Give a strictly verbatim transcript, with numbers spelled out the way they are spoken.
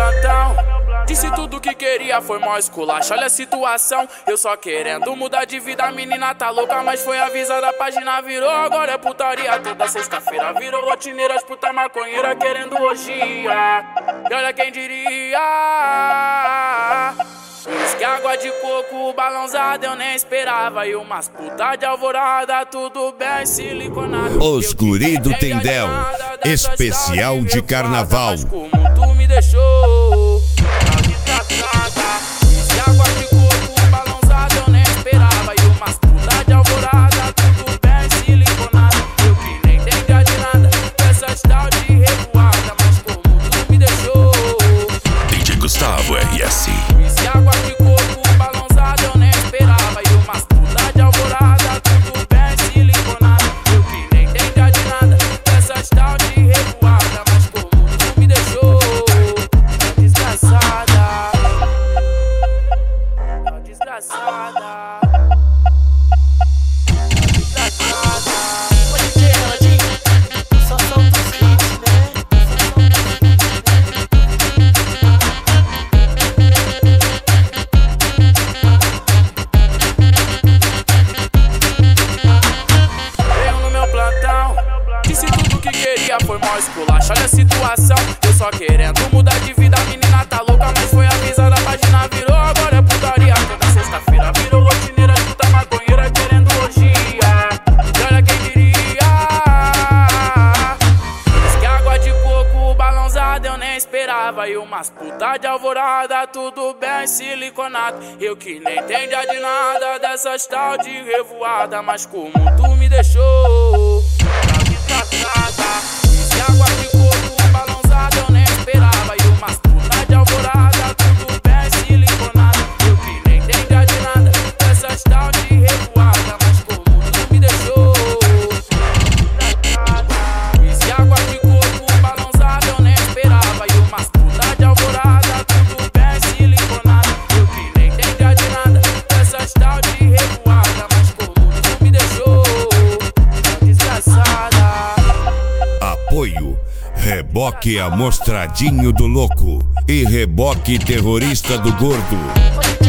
plantão. Disse tudo que queria, foi mó esculacho, olha a situação. Eu só querendo mudar de vida, a menina tá louca, mas foi avisada, a página virou. Agora é putaria toda sexta-feira, virou rotineira, as puta maconheira querendo orgia. E olha quem diria, diz que água de coco balãozada eu nem esperava. E umas puta de alvorada, tudo bem siliconado. Os guri do Tendel, especial de carnaval. Mas como tu me deixou diz que água de coco balãozada eu nem esperava. E umas puta de alvorada, tudo bem siliconado. Eu que nem entendia de nada dessas tal de revoada. Mas como tu me deixou D J Gustavo R S. diz que água de coco balãozada eu nem esperava. E umas puta de alvorada, tudo bem siliconado. Eu que nem entendia de nada dessas tal de revoada. Mas como tu me deixou desgraçada, desgraçada, desgraçada. Pode ter, Rodinho. Só solta os hits, né? Veio no meu plantão, disse tudo que queria, foi mó esculacho, olha a situação. Eu só querendo mudar de vida, a menina tá louca, mas foi avisada, a página virou. Agora é putaria toda sexta-feira, virou rotineira, puta maconheira querendo orgia. E olha quem diria, diz que água de coco balãozada eu nem esperava. E umas puta de alvorada, tudo bem siliconado. Eu que nem entendia de nada dessas tal de revoada. Mas como tu me deixou desgraçada, diz que água de coco balãozada eu nem esperava. E umas puta de alvorada, tudo bem siliconado. Eu que nem entendia de nada dessas tal de revoada. Mas como tu me deixou desgraçada, diz que água de coco balãozada eu nem esperava. E umas puta de alvorada, tudo bem siliconado. Eu que nem entendia de nada dessas tal de revoada. Mas como tu me deixou desgraçada. Apoio Reboque Amostradinho do Louco e Reboque Terrorista do Gordo. Pode